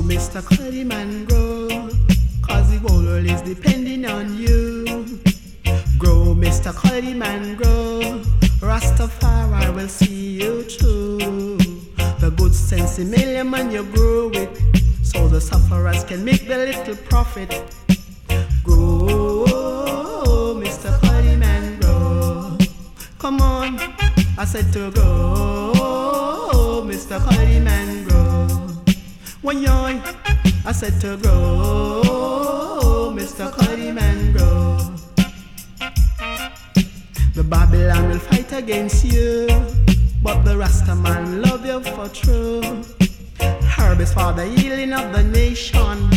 Mr. Cuddy Man, grow, cause the whole world is depending on you. Grow, Mr. Cuddy Man, grow, Rastafari will see you through. The good sense in million man you grow with, so the sufferers can make the little profit. Grow, Mr. Cuddy Man, grow. Come on, I said to grow, Mr. Cuddy Man, grow. One yoy, I said to grow, Mr. Cuddy Man, grow. The Babylon will fight against you, but the Rastaman love you for true. Herb is for the healing of the nation.